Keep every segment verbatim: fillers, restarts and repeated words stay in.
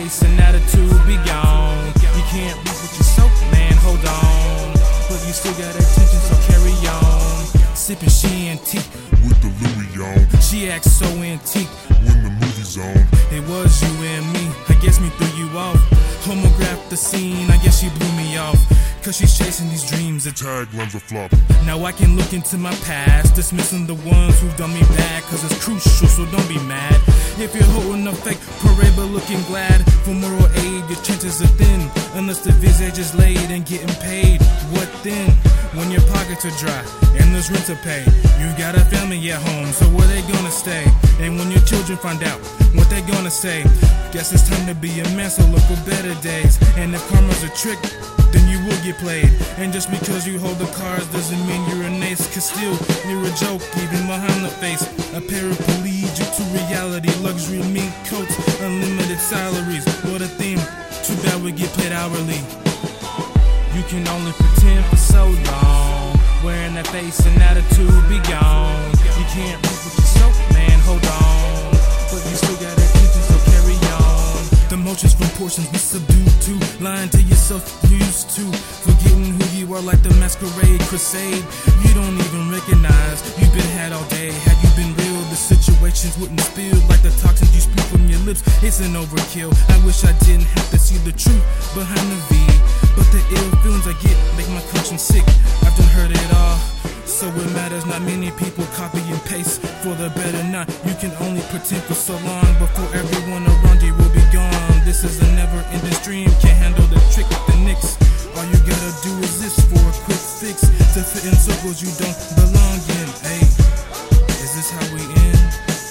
face and attitude be gone. You can't reap what you sow, man, hold on. But you still got attention, so carry on. Sippin' she antique with the Louis on. She acts so antique when the movie's on. It was you and me, I guess me threw you off. Homographed the scene, I guess she blew me off. Cause she's chasing these dreams that taglines are flop. Now I can look into my past, dismissing the ones who've done me bad. Cause it's crucial, so don't be mad if you're holding a fake parade but looking glad. For moral aid, your chances are thin, unless the visage is laid and getting paid. What then? When your pockets are dry and there's rent to pay, you got a family at home, so where they gonna stay? And when your children find out what they gonna say, guess it's time to be a man, so look for better days. And if karma's a trick, then you will get played. And just because you hold the cards doesn't mean you're an ace. Cause still, you're a joke, even behind the face. A paraplegic lead you to reality. Luxury mink coats, unlimited salaries. What a theme, too bad we get paid hourly. You can only pretend for so long, wearing that face and attitude be gone. You can't reap what you sow, man, hold on. But you still got attention, so carry on. The motions from portions be subdued to, lying to yourself used to, forgetting who you are like the masquerade crusade. You don't even recognize you've been had all day. Had you been real, the situations wouldn't spill like the toxins you spew from your lips. It's an overkill. I wish I didn't have to see the truth behind the V, but the ill feelings I get make my conscience sick. I've done heard it all, so it matters not. Many people copy and paste for the better not. You can only pretend for so long before everyone around you will be gone. This is a never-ending stream, can't handle the trick with the nicks. All you gotta do is this for a quick fix, to fit in circles you don't belong in. Hey, is this how we end?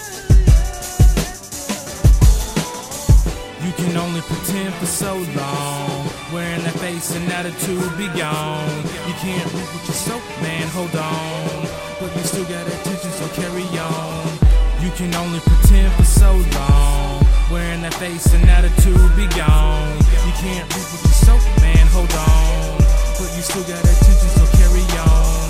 You can only pretend for so long, wearing that face and attitude be gone. You can't reap what you sow, man, hold on. But you still got attention, so carry on. You can only pretend for so long, wearing that face and attitude be gone. You can't reap what you sow, man, hold on. But you still got attention, so carry on.